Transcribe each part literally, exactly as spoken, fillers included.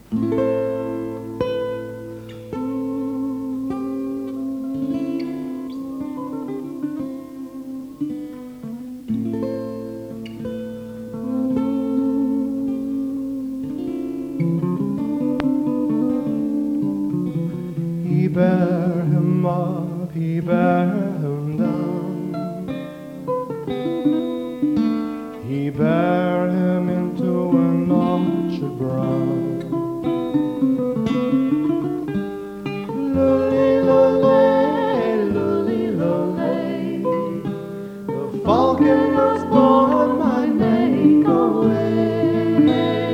He bare him up, he bare him down. He bare him into an orchard brown. Lully, lully, lully, lully, the falcon was born might make away.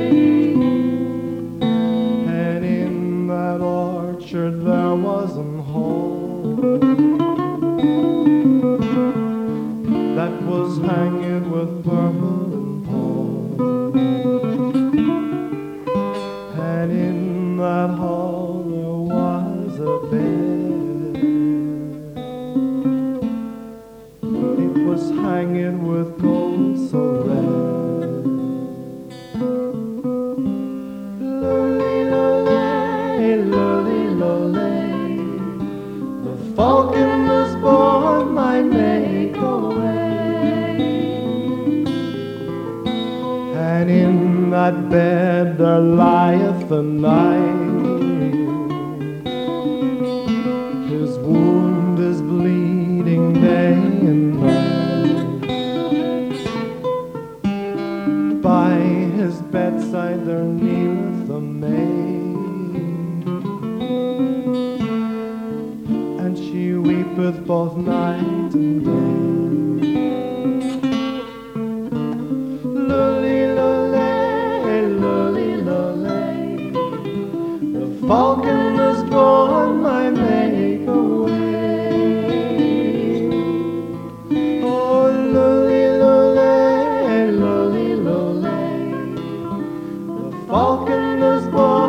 And in that orchard there was an hole that was hanging with purple and pole. And in that hall there was a bed. It was hanging with gold so red. Lully, lully, lully, lully, the falcon was born might make away. And in that bed there lieth a knight. His wound is bleeding day and night. By his bedside there kneeleth a maid, and she weepeth both night and day. Lully, lully, lully, lully, the falcon was born might make away. Oh, lully, lully, lully, lully, the falcon was born